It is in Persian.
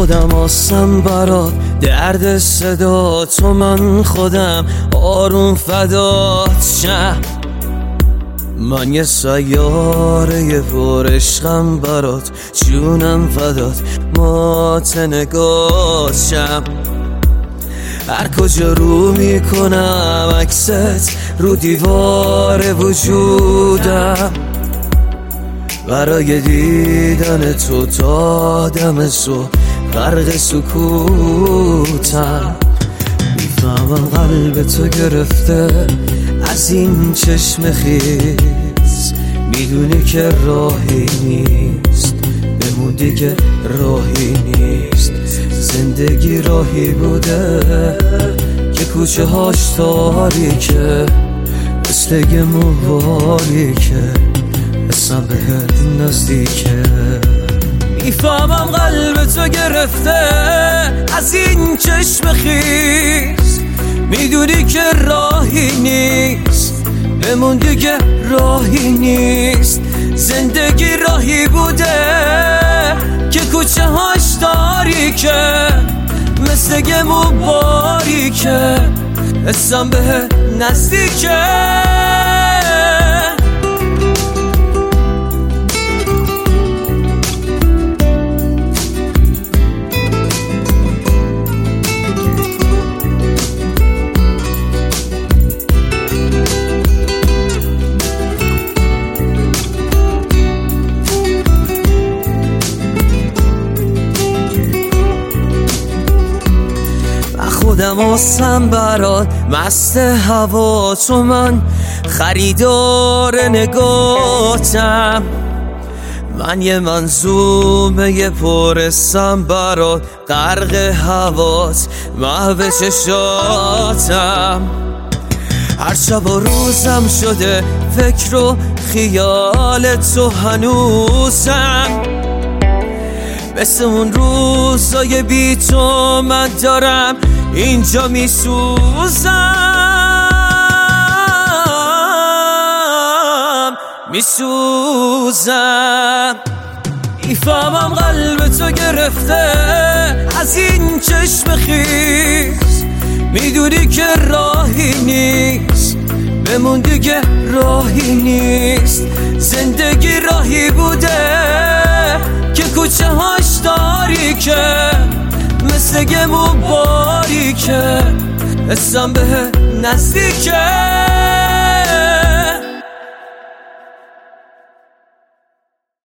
خودم آسم برات درد صدا تو، من خودم آروم فدات شم. من یه سیاره پر عشقم برات، جونم فدات مات نگات شم. هر کجا رو میکنم عکست رو دیوار وجودم، برای دیدن تو تا دم صبح غرق سکوتم. میفهمم قلب تو گرفته از این چشم خیز، میدونی که راهی نیست، بموندی که راهی نیست. زندگی راهی بوده که کوچه هاش تاریکه، مثل یه مباریکه اسم بهت نزدیکه. میفهمم قلب تو گرفته از این چشم خیز، میدونی که راهی نیست، بموندی که راهی نیست. زندگی راهی بوده که کوچه هاش تاریکه، مثل یه مباریکه اسم به نزدیکه. خودم آسم برات مست هوا تو، من خریدار نگاتم. من یه منظومه پرستم برات، غرق هوات محو چشاتم. هر شب و روزم شده فکر و خیال تو هنوزم، مثل اون روزای بی تو من دارم اینجا میسوزم. میفهمم قلب تو گرفته از این چشم خیز، میدونی که راهی نیست، بموندی که راهی نیست. زندگی راهی بوده که کوچه هاش تاریکه، مثل یه مباریکه اسم به نزدیکه.